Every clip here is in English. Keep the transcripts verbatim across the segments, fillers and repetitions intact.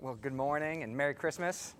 Well, good morning and Merry Christmas.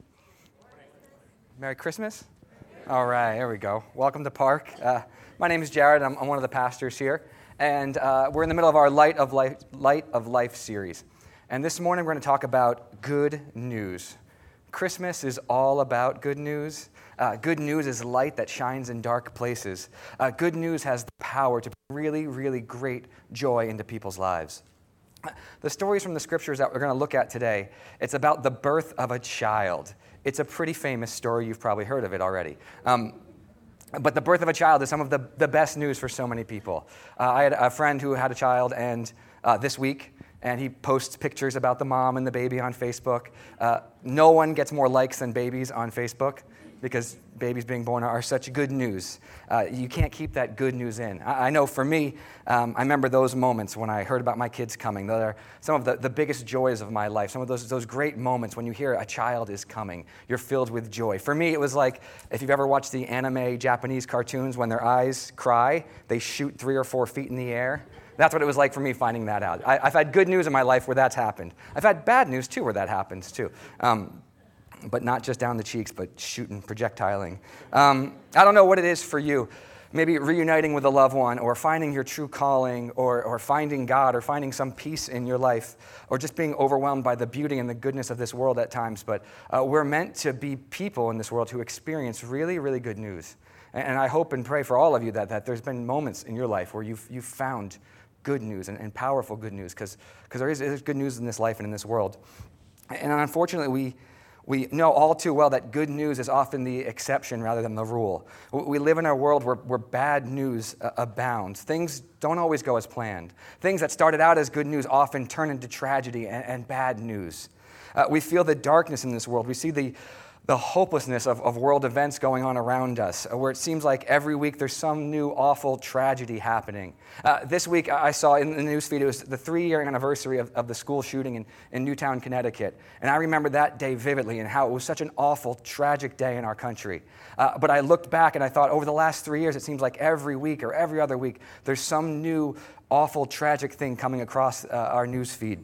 Merry Christmas? All right, there we go. Welcome to Park. Uh, my name is Jared. I'm, I'm one of the pastors here. And uh, we're in the middle of our Light of Life, Light of Life series. And this morning we're going to talk about good news. Christmas is all about good news. Uh, good news is light that shines in dark places. Uh, good news has the power to bring really, really great joy into people's lives. The stories from the scriptures that we're going to look at today, it's about the birth of a child. It's a pretty famous story. You've probably heard of it already. Um, but the birth of a child is some of the, the best news for so many people. Uh, I had a friend who had a child and uh, this week, and he posts pictures about the mom and the baby on Facebook. Uh, no one gets more likes than babies on Facebook, because babies being born are such good news. Uh, you can't keep that good news in. I, I know for me, um, I remember those moments when I heard about my kids coming. They're some of the, the biggest joys of my life, some of those, those great moments when you hear a child is coming. You're filled with joy. For me, it was like, if you've ever watched the anime Japanese cartoons, when their eyes cry, they shoot three or four feet in the air. That's what it was like for me finding that out. I, I've had good news in my life where that's happened. I've had bad news, too, where that happens, too. Um, but not just down the cheeks, but shooting, projectiling. Um, I don't know what it is for you. Maybe reuniting with a loved one, or finding your true calling, or, or finding God, or finding some peace in your life, or just being overwhelmed by the beauty and the goodness of this world at times. But uh, we're meant to be people in this world who experience really, really good news. And, and I hope and pray for all of you that, that there's been moments in your life where you've, you've found good news and, and powerful good news, because there is there's good news in this life and in this world. And unfortunately, we We know all too well that good news is often the exception rather than the rule. We live in a world where, where bad news uh, abounds. Things don't always go as planned. Things that started out as good news often turn into tragedy and, and bad news. Uh, we feel the darkness in this world. We see the the hopelessness of, of world events going on around us, where it seems like every week there's some new awful tragedy happening. Uh, this week I saw in the newsfeed, it was the three-year anniversary of, of the school shooting in, in Newtown, Connecticut. And I remember that day vividly and how it was such an awful, tragic day in our country. Uh, but I looked back and I thought, over the last three years, it seems like every week or every other week, there's some new awful, tragic thing coming across uh, our newsfeed.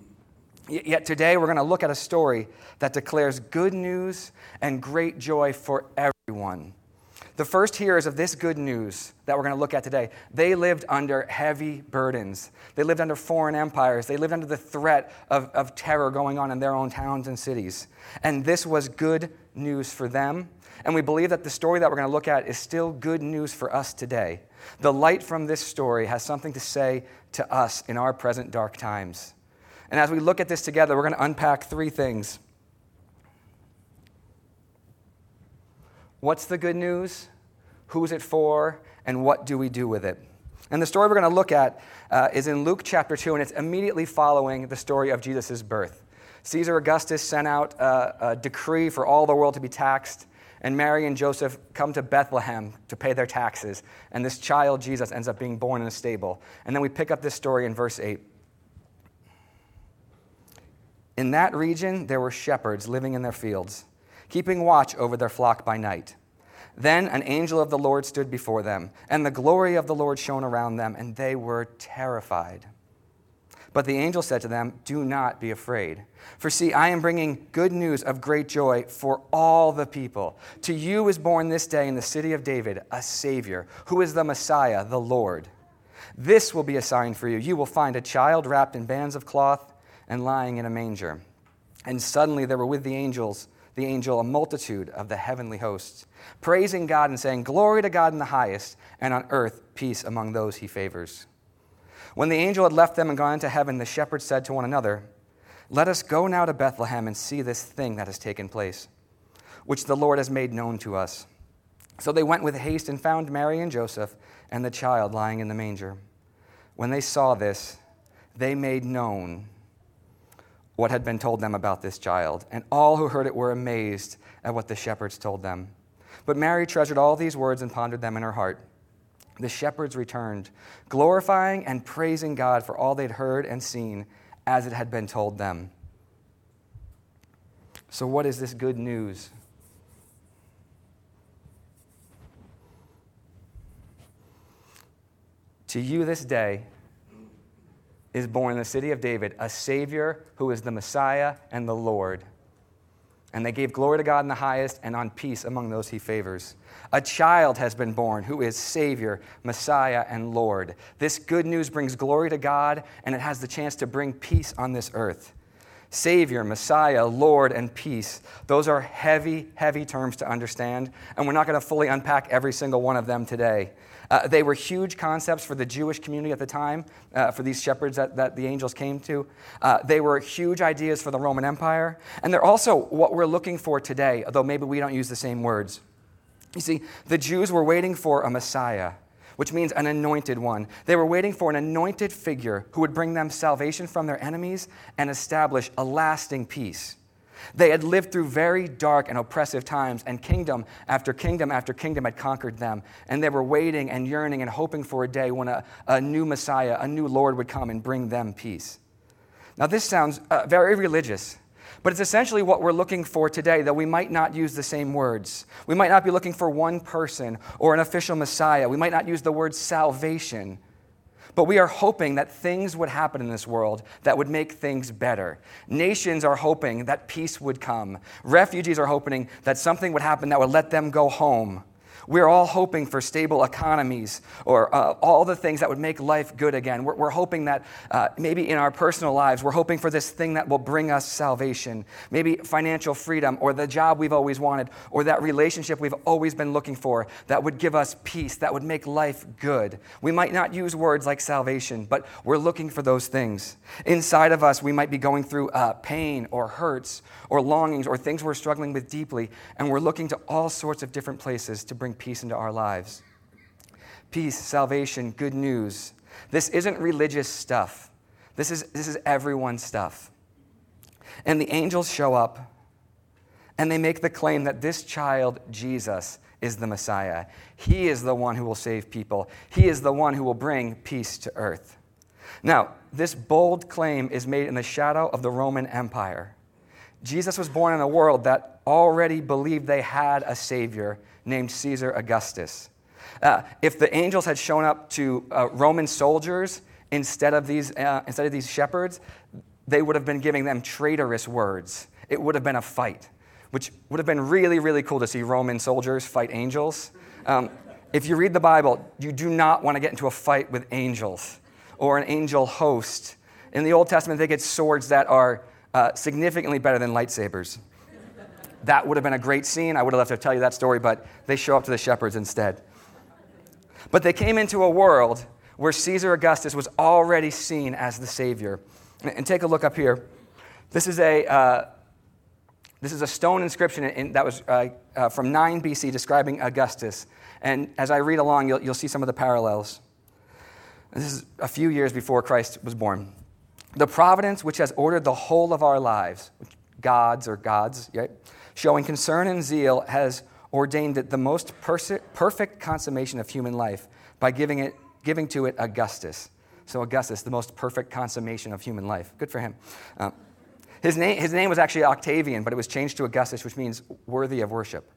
Yet today we're going to look at a story that declares good news and great joy for everyone. The first hearers of this good news that we're going to look at today, they lived under heavy burdens. They lived under foreign empires. They lived under the threat of, of terror going on in their own towns and cities. And this was good news for them. And we believe that the story that we're going to look at is still good news for us today. The light from this story has something to say to us in our present dark times. And as we look at this together, we're going to unpack three things. What's the good news? Who's it for? And what do we do with it? And the story we're going to look at uh, is in Luke chapter two, and it's immediately following the story of Jesus' birth. Caesar Augustus sent out uh, a decree for all the world to be taxed, and Mary and Joseph come to Bethlehem to pay their taxes. And this child, Jesus, ends up being born in a stable. And then we pick up this story in verse eight. In that region, there were shepherds living in their fields, keeping watch over their flock by night. Then an angel of the Lord stood before them, and the glory of the Lord shone around them, and they were terrified. But the angel said to them, "Do not be afraid. For see, I am bringing good news of great joy for all the people. To you is born this day in the city of David a Savior, who is the Messiah, the Lord. This will be a sign for you. You will find a child wrapped in bands of cloth and lying in a manger." And suddenly there were with the angels, the angel, a multitude of the heavenly hosts, praising God and saying, "Glory to God in the highest, and on earth peace among those he favors." When the angel had left them and gone into heaven, the shepherds said to one another, "Let us go now to Bethlehem and see this thing that has taken place, which the Lord has made known to us." So they went with haste and found Mary and Joseph and the child lying in the manger. When they saw this, they made known what had been told them about this child, and all who heard it were amazed at what the shepherds told them. But Mary treasured all these words and pondered them in her heart. The shepherds returned, glorifying and praising God for all they'd heard and seen as it had been told them. So what is this good news? To you this day is born in the city of David a Savior who is the Messiah and the Lord. And they gave glory to God in the highest and on peace among those he favors. A child has been born who is Savior, Messiah, and Lord. This good news brings glory to God, and it has the chance to bring peace on this earth. Savior, Messiah, Lord, and peace. Those are heavy, heavy terms to understand, and we're not going to fully unpack every single one of them today. Uh, they were huge concepts for the Jewish community at the time, uh, for these shepherds that, that the angels came to. Uh, they were huge ideas for the Roman Empire, and they're also what we're looking for today, although maybe we don't use the same words. You see, the Jews were waiting for a Messiah, which means an anointed one. They were waiting for an anointed figure who would bring them salvation from their enemies and establish a lasting peace. They had lived through very dark and oppressive times, and kingdom after kingdom after kingdom had conquered them. And they were waiting and yearning and hoping for a day when a, a new Messiah, a new Lord would come and bring them peace. Now, this sounds uh, very religious, but it's essentially what we're looking for today, though we might not use the same words. We might not be looking for one person or an official Messiah. We might not use the word salvation. But we are hoping that things would happen in this world that would make things better. Nations are hoping that peace would come. Refugees are hoping that something would happen that would let them go home. We're all hoping for stable economies or uh, all the things that would make life good again. We're, we're hoping that uh, maybe in our personal lives, we're hoping for this thing that will bring us salvation. Maybe financial freedom or the job we've always wanted or that relationship we've always been looking for that would give us peace, that would make life good. We might not use words like salvation, but we're looking for those things. Inside of us, we might be going through uh, pain or hurts or longings or things we're struggling with deeply, and we're looking to all sorts of different places to bring peace into our lives. Peace, salvation, good news. This isn't religious stuff. This is, this is everyone's stuff. And the angels show up, and they make the claim that this child, Jesus, is the Messiah. He is the one who will save people. He is the one who will bring peace to earth. Now, this bold claim is made in the shadow of the Roman Empire. Jesus was born in a world that already believed they had a savior named Caesar Augustus. Uh, if the angels had shown up to uh, Roman soldiers instead of these uh, instead of these shepherds, they would have been giving them traitorous words. It would have been a fight, which would have been really, really cool to see Roman soldiers fight angels. Um, if you read the Bible, you do not want to get into a fight with angels or an angel host. In the Old Testament, they get swords that are uh, significantly better than lightsabers. That would have been a great scene. I would have loved to tell you that story, but they show up to the shepherds instead. But they came into a world where Caesar Augustus was already seen as the savior. And take a look up here. This is a uh, this is a stone inscription in, that was uh, uh, from nine B C describing Augustus. And as I read along, you'll, you'll see some of the parallels. And this is a few years before Christ was born. The providence which has ordered the whole of our lives, gods or gods, right? Showing concern and zeal, has ordained it the most perse- perfect consummation of human life by giving it, giving to it Augustus. So Augustus, the most perfect consummation of human life. Good for him. Uh, his name, his name was actually Octavian, but it was changed to Augustus, which means worthy of worship.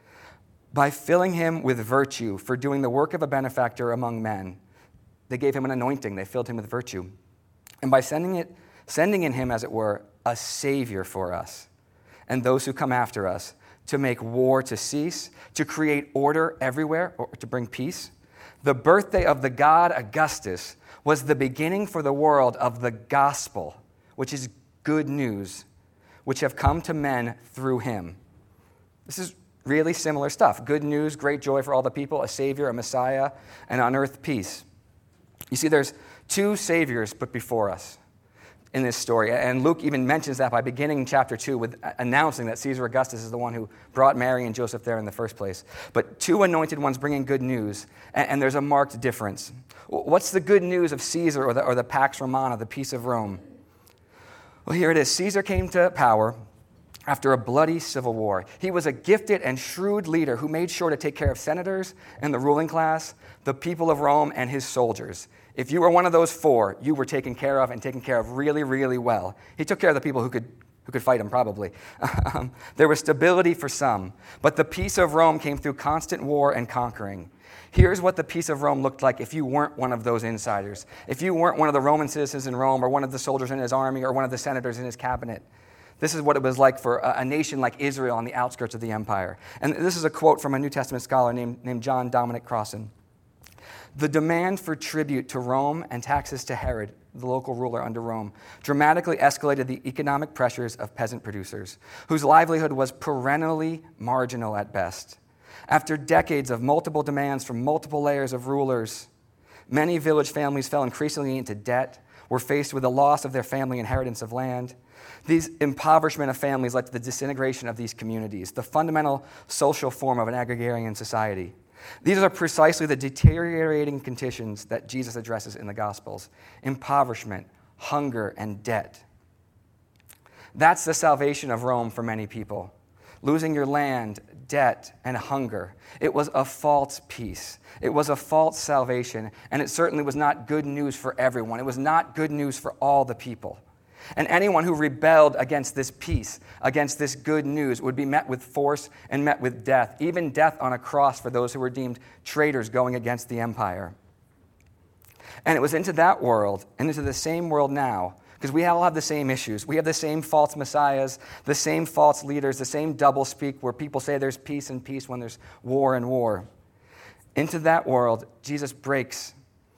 By filling him with virtue for doing the work of a benefactor among men, they gave him an anointing. They filled him with virtue. And by sending it, sending in him, as it were, a savior for us and those who come after us, to make war to cease, to create order everywhere, or to bring peace. The birthday of the god Augustus was the beginning for the world of the gospel, which is good news, which have come to men through him. This is really similar stuff. Good news, great joy for all the people, a savior, a Messiah, and on earth peace. You see, there's two saviors put before us in this story. And Luke even mentions that by beginning chapter two with announcing that Caesar Augustus is the one who brought Mary and Joseph there in the first place. But two anointed ones bringing good news, and, and there's a marked difference. What's the good news of Caesar or the, or the Pax Romana, the peace of Rome? Well, here it is. Caesar came to power after a bloody civil war. He was a gifted and shrewd leader who made sure to take care of senators and the ruling class, the people of Rome, and his soldiers. If you were one of those four, you were taken care of and taken care of really, really well. He took care of the people who could who could fight him, probably. Um, there was stability for some, but the peace of Rome came through constant war and conquering. Here's what the peace of Rome looked like if you weren't one of those insiders. If you weren't one of the Roman citizens in Rome or one of the soldiers in his army or one of the senators in his cabinet. This is what it was like for a, a nation like Israel on the outskirts of the empire. And this is a quote from a New Testament scholar named, named John Dominic Crossan. The demand for tribute to Rome and taxes to Herod, the local ruler under Rome, dramatically escalated the economic pressures of peasant producers, whose livelihood was perennially marginal at best. After decades of multiple demands from multiple layers of rulers, many village families fell increasingly into debt, were faced with the loss of their family inheritance of land. These impoverishment of families led to the disintegration of these communities, the fundamental social form of an agrarian society. These are precisely the deteriorating conditions that Jesus addresses in the Gospels: impoverishment, hunger, and debt. That's the salvation of Rome for many people. Losing your land, debt, and hunger. It was a false peace. It was a false salvation, and it certainly was not good news for everyone. It was not good news for all the people. And anyone who rebelled against this peace, against this good news, would be met with force and met with death, even death on a cross for those who were deemed traitors going against the empire. And it was into that world, and into the same world now, because we all have the same issues. We have the same false messiahs, the same false leaders, the same doublespeak where people say there's peace and peace when there's war and war. Into that world, Jesus breaks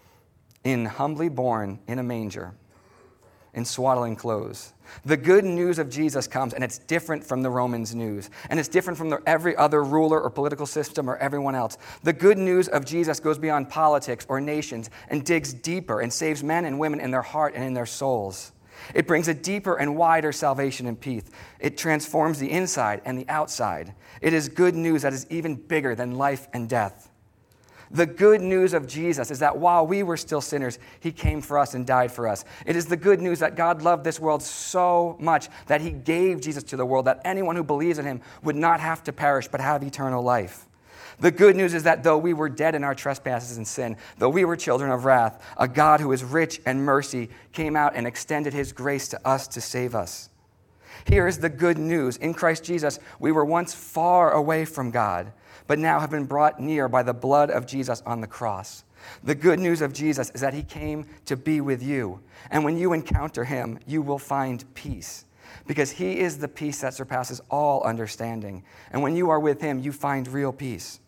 in, humbly born in a manger, in swaddling clothes. The good news of Jesus comes, and it's different from the Romans' news. And it's different from the, every other ruler or political system or everyone else. The good news of Jesus goes beyond politics or nations and digs deeper and saves men and women in their heart and in their souls. It brings a deeper and wider salvation and peace. It transforms the inside and the outside. It is good news that is even bigger than life and death. The good news of Jesus is that while we were still sinners, he came for us and died for us. It is the good news that God loved this world so much that he gave Jesus to the world, that anyone who believes in him would not have to perish but have eternal life. The good news is that though we were dead in our trespasses and sin, though we were children of wrath, a God who is rich in mercy came out and extended his grace to us to save us. Here is the good news. In Christ Jesus, we were once far away from God, but now have been brought near by the blood of Jesus on the cross. The good news of Jesus is that he came to be with you. And when you encounter him, you will find peace, because he is the peace that surpasses all understanding. And when you are with him, you find real peace.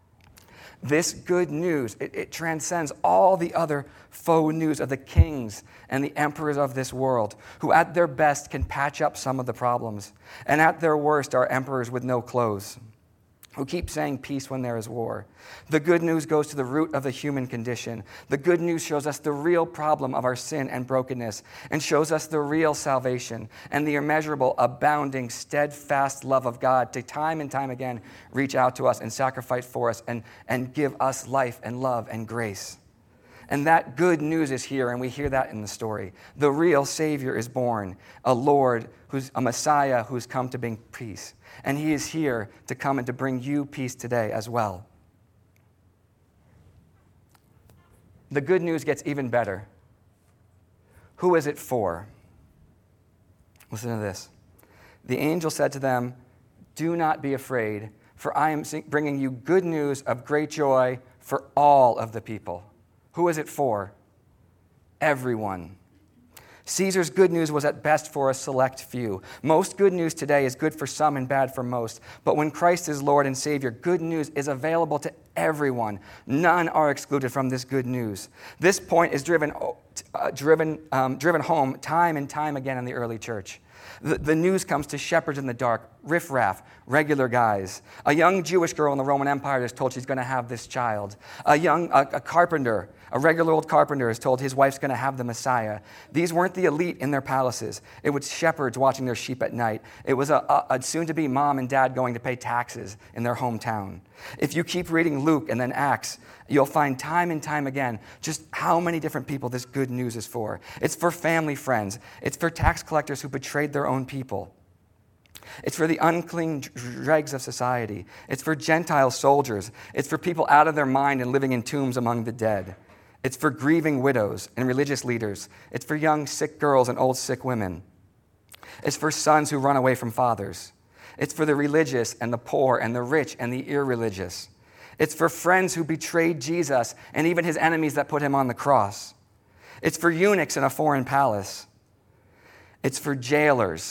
This good news, it, it transcends all the other faux news of the kings and the emperors of this world, who at their best can patch up some of the problems, and at their worst are emperors with no clothes, who keep saying peace when there is war. The good news goes to the root of the human condition. The good news shows us the real problem of our sin and brokenness, and shows us the real salvation and the immeasurable, abounding, steadfast love of God to time and time again reach out to us and sacrifice for us and, and give us life and love and grace. And that good news is here, and we hear that in the story. The real Savior is born, a Lord, who's a Messiah who's come to bring peace. And he is here to come and to bring you peace today as well. The good news gets even better. Who is it for? Listen to this. The angel said to them, "Do not be afraid, for I am bringing you good news of great joy for all of the people." Who is it for? Everyone. Caesar's good news was at best for a select few. Most good news today is good for some and bad for most. But when Christ is Lord and Savior, good news is available to everyone. None are excluded from this good news. This point is driven, uh, driven, um, driven home time and time again in the early church. The, the news comes to shepherds in the dark, riffraff, regular guys. A young Jewish girl in the Roman Empire is told she's going to have this child. A young a, a carpenter, a regular old carpenter, is told his wife's going to have the Messiah. These weren't the elite in their palaces. It was shepherds watching their sheep at night. It was a, a, a soon-to-be mom and dad going to pay taxes in their hometown. If you keep reading Luke and then Acts, you'll find time and time again just how many different people this good news is for. It's for family friends. It's for tax collectors who betrayed their own people. It's for the unclean dregs of society. It's for Gentile soldiers. It's for people out of their mind and living in tombs among the dead. It's for grieving widows and religious leaders. It's for young sick girls and old sick women. It's for sons who run away from fathers. It's for the religious and the poor and the rich and the irreligious. It's for friends who betrayed Jesus and even his enemies that put him on the cross. It's for eunuchs in a foreign palace. It's for jailers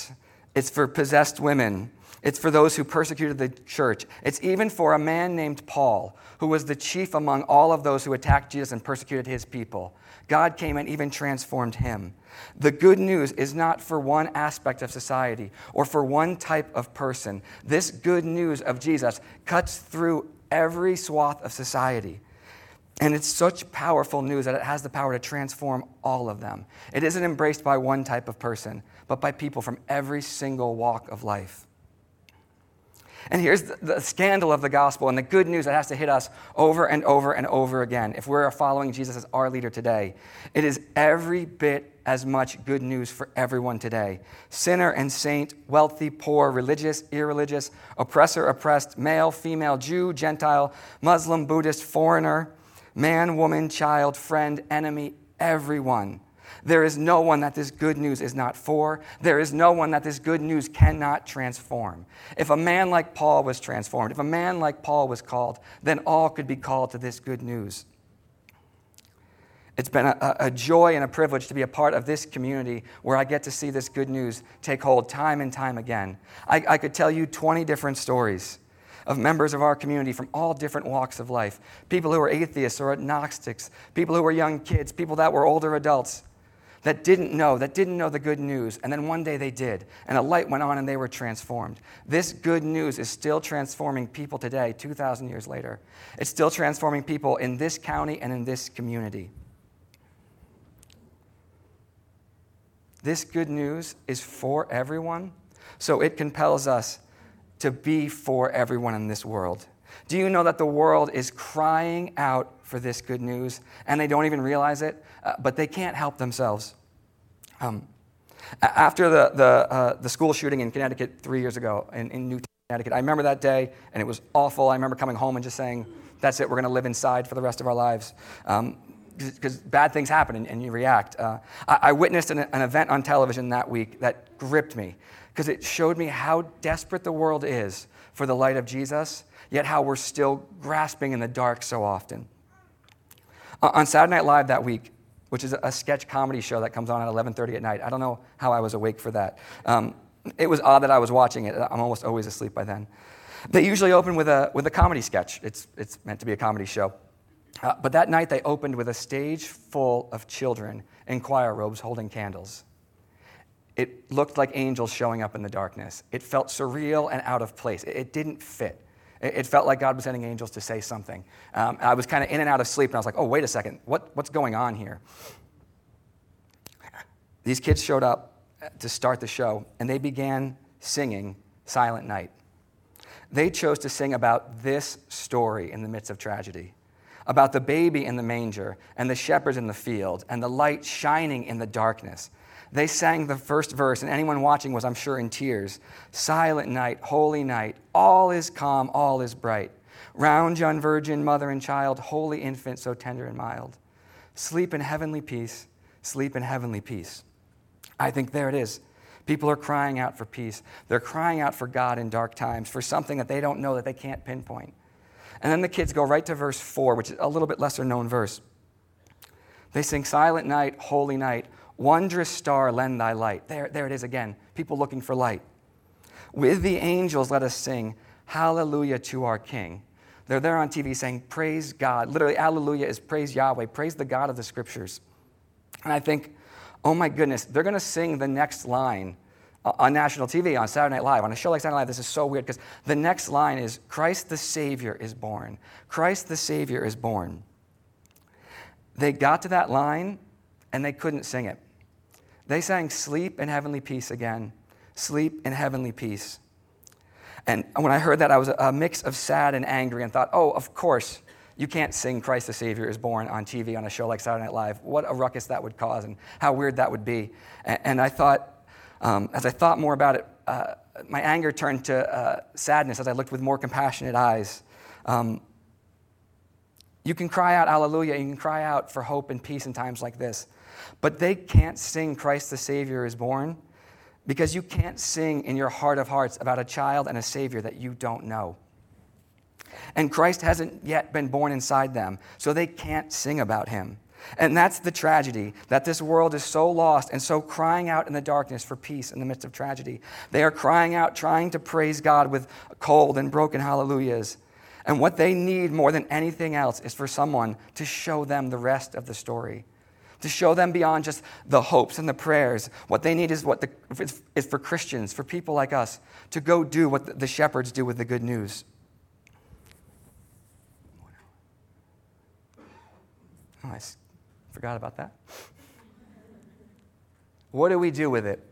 It's for possessed women. It's for those who persecuted the church. It's even for a man named Paul, who was the chief among all of those who attacked Jesus and persecuted his people. God came and even transformed him. The good news is not for one aspect of society or for one type of person. This good news of Jesus cuts through every swath of society. And it's such powerful news that it has the power to transform all of them. It isn't embraced by one type of person, but by people from every single walk of life. And here's the, the scandal of the gospel and the good news that has to hit us over and over and over again. If we're following Jesus as our leader today, it is every bit as much good news for everyone today. Sinner and saint, wealthy, poor, religious, irreligious, oppressor, oppressed, male, female, Jew, Gentile, Muslim, Buddhist, foreigner, man, woman, child, friend, enemy, everyone. There is no one that this good news is not for. There is no one that this good news cannot transform. If a man like Paul was transformed, if a man like Paul was called, then all could be called to this good news. It's been a, a joy and a privilege to be a part of this community where I get to see this good news take hold time and time again. I, I could tell you twenty different stories of members of our community from all different walks of life. People who were atheists or agnostics, people who were young kids, people that were older adults, that didn't know, that didn't know the good news, and then one day they did, and a light went on and they were transformed. This good news is still transforming people today, two thousand years later. It's still transforming people in this county and in this community. This good news is for everyone, so it compels us to be for everyone in this world. Do you know that the world is crying out for this good news, and they don't even realize it, uh, but they can't help themselves? Um, after the the, uh, the school shooting in Connecticut three years ago, in, in Newton, Connecticut, I remember that day, and it was awful. I remember coming home and just saying, that's it, we're going to live inside for the rest of our lives. Um, because bad things happen and, and you react. Uh, I, I witnessed an, an event on television that week that gripped me, because it showed me how desperate the world is for the light of Jesus, yet how we're still grasping in the dark so often. Uh, on Saturday Night Live that week, which is a sketch comedy show that comes on at eleven thirty at night. I don't know how I was awake for that. Um, it was odd that I was watching it. I'm almost always asleep by then. They usually open with a with a comedy sketch. It's, it's meant to be a comedy show. Uh, but that night they opened with a stage full of children in choir robes holding candles. It looked like angels showing up in the darkness. It felt surreal and out of place. It, it didn't fit. It, it felt like God was sending angels to say something. Um, I was kind of in and out of sleep, and I was like, oh, wait a second. What, what's going on here? These kids showed up to start the show, and they began singing Silent Night. They chose to sing about this story in the midst of tragedy, about the baby in the manger and the shepherds in the field and the light shining in the darkness. They sang the first verse, and anyone watching was, I'm sure, in tears. Silent night, holy night, all is calm, all is bright. Round young virgin, mother and child, holy infant, so tender and mild. Sleep in heavenly peace, sleep in heavenly peace. I think there it is. People are crying out for peace. They're crying out for God in dark times, for something that they don't know, that they can't pinpoint. And then the kids go right to verse four, which is a little bit lesser known verse. They sing, silent night, holy night, wondrous star, lend thy light. There, there it is again, people looking for light. With the angels, let us sing, hallelujah to our King. They're there on T V saying, praise God. Literally, hallelujah is praise Yahweh, praise the God of the Scriptures. And I think, oh my goodness, they're going to sing the next line on national T V, on Saturday Night Live. On a show like Saturday Night Live, this is so weird, because the next line is, Christ the Savior is born. Christ the Savior is born. They got to that line, and they couldn't sing it. They sang sleep in heavenly peace again. Sleep in heavenly peace. And when I heard that, I was a mix of sad and angry and thought, oh, of course, you can't sing Christ the Savior is born on T V on a show like Saturday Night Live. What a ruckus that would cause and how weird that would be. And, and I thought, um, as I thought more about it, uh, my anger turned to uh, sadness as I looked with more compassionate eyes. Um, you can cry out hallelujah, you can cry out for hope and peace in times like this. But they can't sing Christ the Savior is born because you can't sing in your heart of hearts about a child and a Savior that you don't know. And Christ hasn't yet been born inside them, so they can't sing about him. And that's the tragedy, that this world is so lost and so crying out in the darkness for peace in the midst of tragedy. They are crying out, trying to praise God with cold and broken hallelujahs. And what they need more than anything else is for someone to show them the rest of the story, to show them beyond just the hopes and the prayers. What they need is what the, is for Christians, for people like us, to go do what the shepherds do with the good news. Oh, I forgot about that. What do we do with it?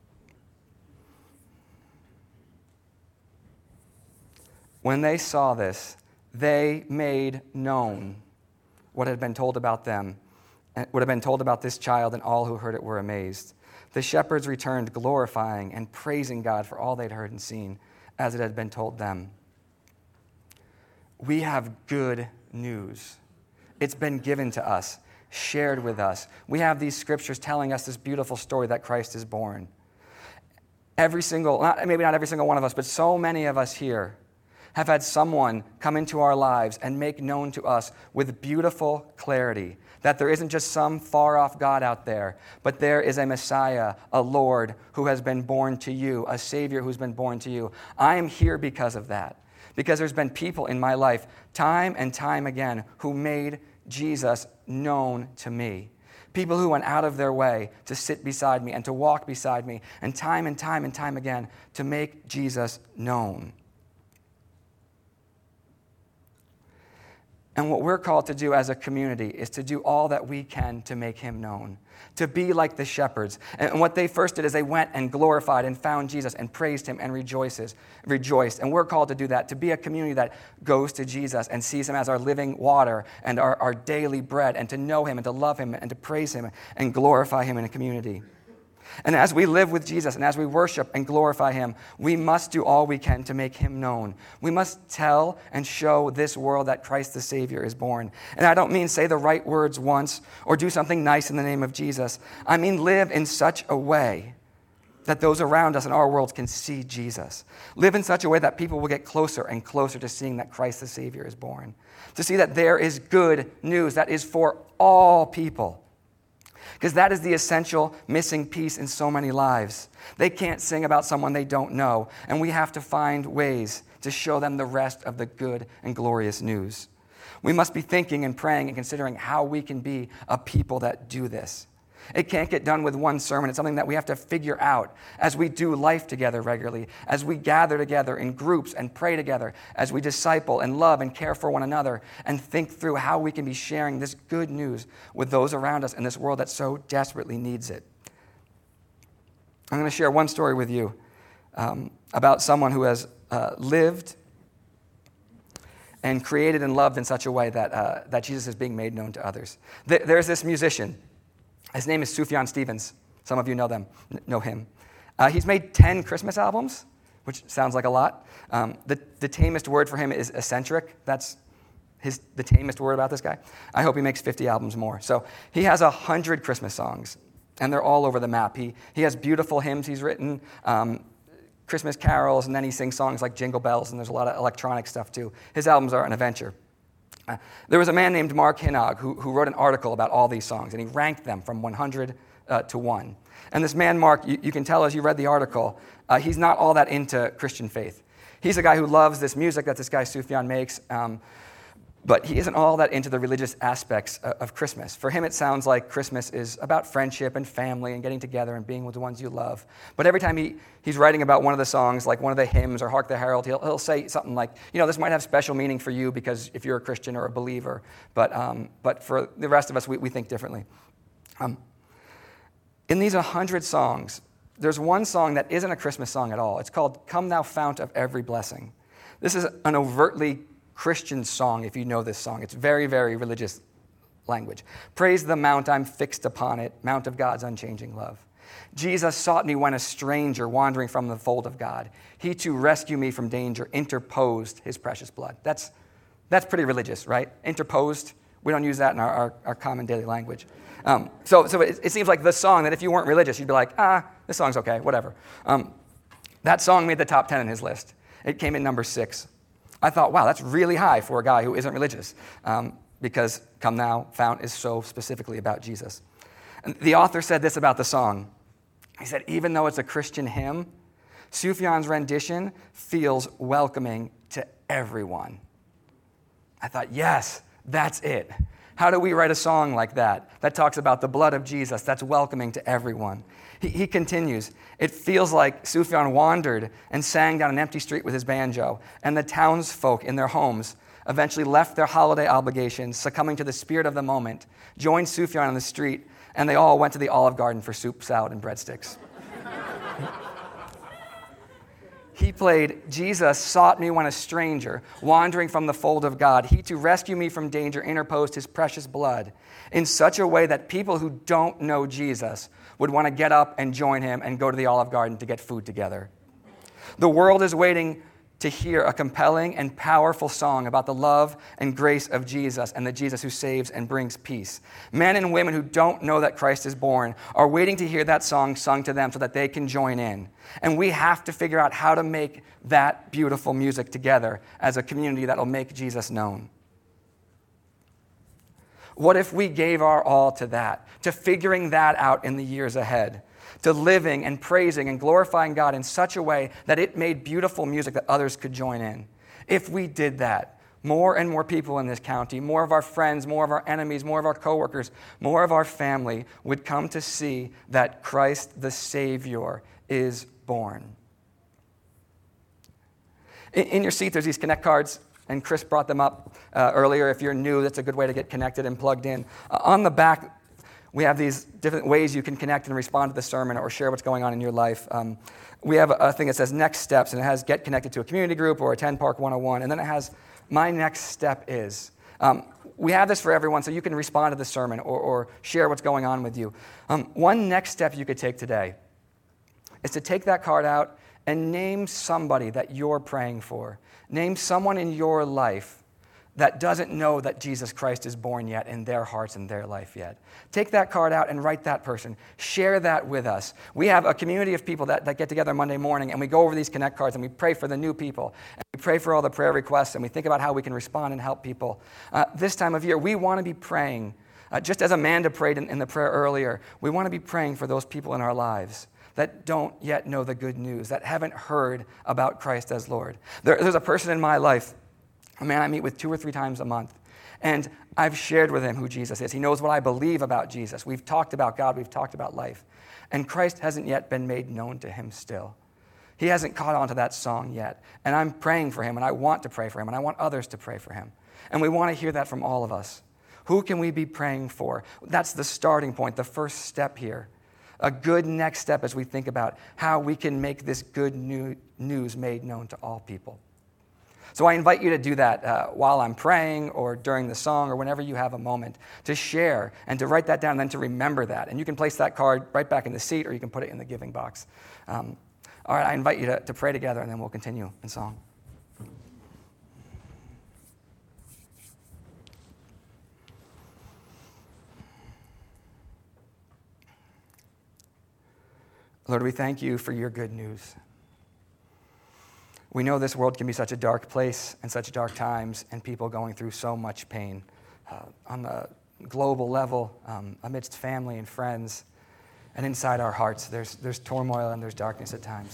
When they saw this, they made known what had been told about them, and what had been told about this child, and all who heard it were amazed. The shepherds returned, glorifying and praising God for all they'd heard and seen, as it had been told them. We have good news. It's been given to us, shared with us. We have these scriptures telling us this beautiful story that Christ is born. Every single, not, maybe not every single one of us, but so many of us here have had someone come into our lives and make known to us with beautiful clarity that there isn't just some far-off God out there, but there is a Messiah, a Lord who has been born to you, a Savior who's been born to you. I am here because of that, because there's been people in my life time and time again who made Jesus known to me. People who went out of their way to sit beside me and to walk beside me, and time and time and time again to make Jesus known. And what we're called to do as a community is to do all that we can to make him known, to be like the shepherds. And what they first did is they went and glorified and found Jesus and praised him and rejoices, rejoiced. And we're called to do that, to be a community that goes to Jesus and sees him as our living water and our, our daily bread, and to know him and to love him and to praise him and glorify him in a community. And as we live with Jesus and as we worship and glorify him, we must do all we can to make him known. We must tell and show this world that Christ the Savior is born. And I don't mean say the right words once or do something nice in the name of Jesus. I mean live in such a way that those around us in our world can see Jesus. Live in such a way that people will get closer and closer to seeing that Christ the Savior is born. To see that there is good news that is for all people. Because that is the essential missing piece in so many lives. They can't sing about someone they don't know, and we have to find ways to show them the rest of the good and glorious news. We must be thinking and praying and considering how we can be a people that do this. It can't get done with one sermon. It's something that we have to figure out as we do life together regularly, as we gather together in groups and pray together, as we disciple and love and care for one another and think through how we can be sharing this good news with those around us in this world that so desperately needs it. I'm going to share one story with you um, about someone who has uh, lived and created and loved in such a way that, uh, that Jesus is being made known to others. Th- there's this musician. His name is Sufjan Stevens. Some of you know them, know him. Uh, he's made ten Christmas albums, which sounds like a lot. Um, the, the tamest word for him is eccentric. That's his the tamest word about this guy. I hope he makes fifty albums more. So he has one hundred Christmas songs, and they're all over the map. He, he has beautiful hymns he's written, um, Christmas carols, and then he sings songs like Jingle Bells, and there's a lot of electronic stuff too. His albums are an adventure. Uh, there was a man named Mark Hinnog who, who wrote an article about all these songs, and he ranked them from one hundred uh, to one. And this man, Mark, you, you can tell as you read the article, uh, he's not all that into Christian faith. He's a guy who loves this music that this guy Sufjan makes, um, but he isn't all that into the religious aspects of, of Christmas. For him, it sounds like Christmas is about friendship and family and getting together and being with the ones you love. But every time he, he's writing about one of the songs, like one of the hymns or Hark the Herald, he'll, he'll say something like, you know, this might have special meaning for you because if you're a Christian or a believer, but um, but for the rest of us, we, we think differently. Um, in these one hundred songs, there's one song that isn't a Christmas song at all. It's called Come Thou Fount of Every Blessing. This is an overtly Christian song, if you know this song. It's very, very religious language. Praise the mount, I'm fixed upon it, mount of God's unchanging love. Jesus sought me when a stranger wandering from the fold of God. He to rescue me from danger interposed his precious blood. That's that's pretty religious, right? Interposed. We don't use that in our, our, our common daily language. Um, so so it, it seems like the song that if you weren't religious, you'd be like, ah, this song's okay, whatever. Um, that song made the top ten in his list. It came in number six. I thought, wow, that's really high for a guy who isn't religious. Um, because Come Thou Fount is so specifically about Jesus. And the author said this about the song. He said, even though it's a Christian hymn, Sufjan's rendition feels welcoming to everyone. I thought, yes, that's it. How do we write a song like that? That talks about the blood of Jesus, that's welcoming to everyone. He, he continues, it feels like Sufjan wandered and sang down an empty street with his banjo, and the townsfolk in their homes eventually left their holiday obligations, succumbing to the spirit of the moment, joined Sufjan on the street, and they all went to the Olive Garden for soup, salad, and breadsticks. He played, Jesus sought me when a stranger, wandering from the fold of God. He, to rescue me from danger, interposed his precious blood in such a way that people who don't know Jesus would want to get up and join him and go to the Olive Garden to get food together. The world is waiting to hear a compelling and powerful song about the love and grace of Jesus and the Jesus who saves and brings peace. Men and women who don't know that Christ is born are waiting to hear that song sung to them so that they can join in. And we have to figure out how to make that beautiful music together as a community that will make Jesus known. What if we gave our all to that, to figuring that out in the years ahead? To living and praising and glorifying God in such a way that it made beautiful music that others could join in. If we did that, more and more people in this county, more of our friends, more of our enemies, more of our coworkers, more of our family would come to see that Christ the Savior is born. In, in your seat, there's these Connect cards, and Chris brought them up uh, earlier. If you're new, that's a good way to get connected and plugged in. Uh, on the back, we have these different ways you can connect and respond to the sermon or share what's going on in your life. Um, we have a, a thing that says Next Steps, and it has Get Connected to a Community Group or Attend Park one oh one, and then it has My Next Step Is. Um, we have this for everyone so you can respond to the sermon or, or share what's going on with you. Um, one next step you could take today is to take that card out and name somebody that you're praying for. Name someone in your life that doesn't know that Jesus Christ is born yet in their hearts and their life yet. Take that card out and write that person. Share that with us. We have a community of people that, that get together Monday morning, and we go over these Connect cards, and we pray for the new people, and we pray for all the prayer requests, and we think about how we can respond and help people. Uh, this time of year, we want to be praying, uh, just as Amanda prayed in, in the prayer earlier, we want to be praying for those people in our lives that don't yet know the good news, that haven't heard about Christ as Lord. There, there's a person in my life, a man I meet with two or three times a month. And I've shared with him who Jesus is. He knows what I believe about Jesus. We've talked about God. We've talked about life. And Christ hasn't yet been made known to him still. He hasn't caught on to that song yet. And I'm praying for him, and I want to pray for him, and I want others to pray for him. And we want to hear that from all of us. Who can we be praying for? That's the starting point, the first step here. A good next step as we think about how we can make this good new news made known to all people. So I invite you to do that uh, while I'm praying or during the song or whenever you have a moment, to share and to write that down and then to remember that. And you can place that card right back in the seat, or you can put it in the giving box. Um, all right, I invite you to, to pray together, and then we'll continue in song. Lord, we thank you for your good news. We know this world can be such a dark place and such dark times, and people going through so much pain uh, on the global level, um, amidst family and friends, and inside our hearts. There's, there's turmoil and there's darkness at times.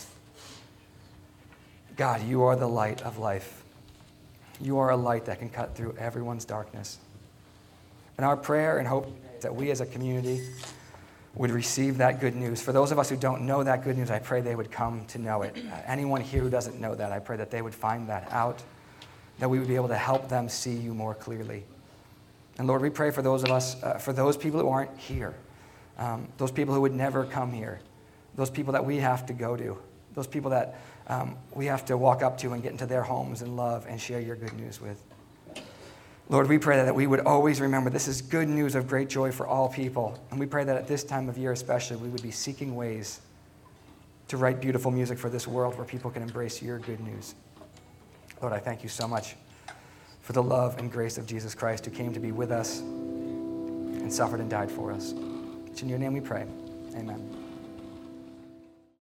God, you are the light of life. You are a light that can cut through everyone's darkness. And our prayer and hope is that we as a community would receive that good news. For those of us who don't know that good news, I pray they would come to know it. Uh, anyone here who doesn't know that, I pray that they would find that out, that we would be able to help them see you more clearly. And Lord, we pray for those of us, uh, for those people who aren't here, um, those people who would never come here, those people that we have to go to, those people that um, we have to walk up to and get into their homes and love and share your good news with. Lord, we pray that we would always remember this is good news of great joy for all people. And we pray that at this time of year especially, we would be seeking ways to write beautiful music for this world where people can embrace your good news. Lord, I thank you so much for the love and grace of Jesus Christ, who came to be with us and suffered and died for us. It's in your name we pray. Amen.